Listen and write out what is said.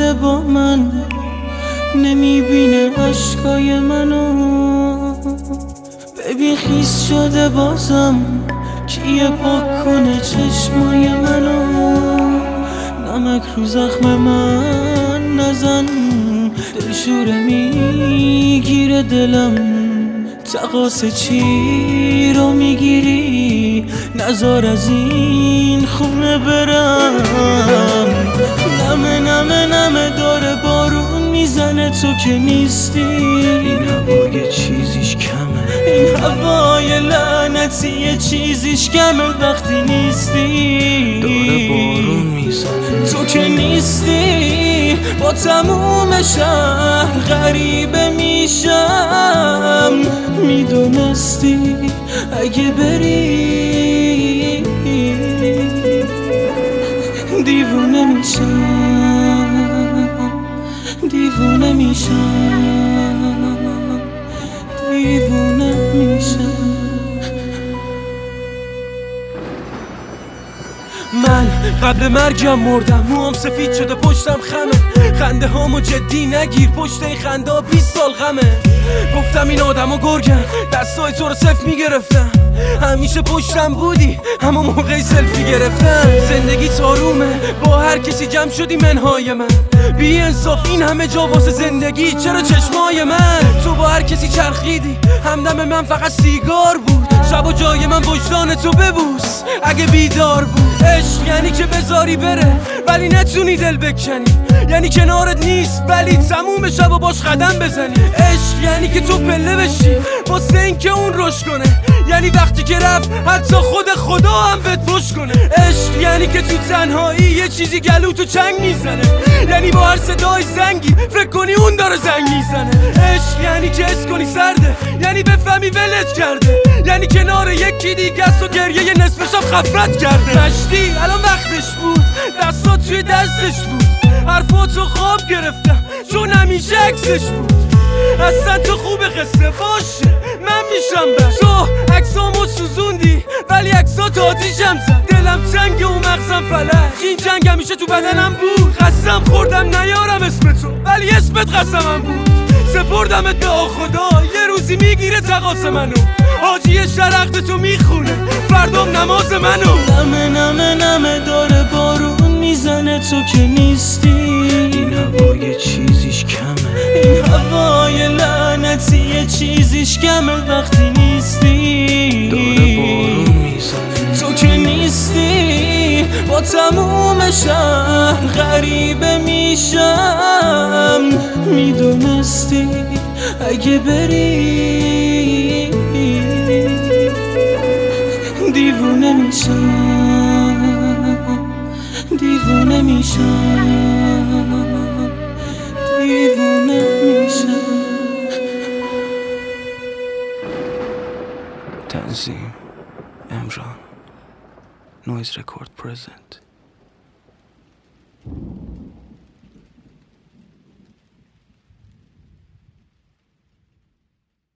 اومده با من، نمیبینه عشقای منو. ببین خیس شده بازم، کیه پاک کنه چشمای منو. نمک رو زخم من نزن، دلشوره میگیره دلم. تقاس چی رو میگیری؟ نزار از این خونه برم. نمه نمه نمه داره بارون میزنه تو که نیستی. این هوای چیزیش کمه، این هوای لعنتی یه چیزیش کمه وقتی نیستی. داره بارون میزنه تو که نیستی. با تموم شهر غریبه میشم. میدونستی اگه بری دیوونه میشم، دیوونه میشم، دیوونه میشم. من قبل مرگم مردم، موام سفید شده پشتم خمه. خنده هامو جدی نگیر، پشت این خنده ها 20 سال غمه. گفتم این آدم ها گرگن، دستای تو رو صفر میگرفتم. همیشه پشتم بودی، اما موقعی سلفی گرفتم. زندگی تارومه، با هر کسی جمع شدی منهای من. بی انصاف این همه جا واسه زندگی، چرا چشمای من؟ تو با هر کسی چرخیدی، همدم من فقط سیگار بود. شب و جای من وجدان تو ببوس اگه بیدار بود. عشق یعنی که بذاری بره ولی نتونی دل بکنی، یعنی کنارت نیست ولی تموم شب و باش قدم بزنی. عشق یعنی که تو پله بشی واسه این که اون رشد کنه، یعنی وقتی که رفت حتی خود خدا هم بهت پشت کنه. عشق یعنی که تو تنهایی یه چیزی گلو تو چنگ میزنه، یعنی با هر صدای زنگی فکر کنی اون داره زنگ میزنه. عشق یعنی که حس کنی سرده، یعنی بفهمی ولت کرده، یعنی کنار یکی دیگه است و گریه یه نصف شب خفرت کرده. مشتی الان وقتش بود، دستات توی دستش بود. حرفاتو خواب گرفتم چون همیشه عکسش بود. اصلا تو خوب قصه باشه من میشم بر تو. عکسامو سوزوندی ولی عکسات آتیشم زد. دلم تنگ و مغزم فلج، این جنگ همیشه تو بدنم بود. قسم خوردم نیارم اسم تو ولی اسمت قسمم بود. سپردمت به خدا، یه روزی میگیره تقاس منو. حاجی شرقت تو میخونه فردام نماز منو. نمه نمه نمه داره بارون میزنه تو که نیستی. این هوای چیزیش کمه، این هوای لعنتی یه چیزیش کمه وقتی نیستی. داره بارون میزنه تو که نیستی. با تموم شهر غریبه میشم. میدونستی اگه بری دیوونه میشم، دیوونه میشم، دیوونه میشم. تنظیم امران، نویز رکورد پرزنت.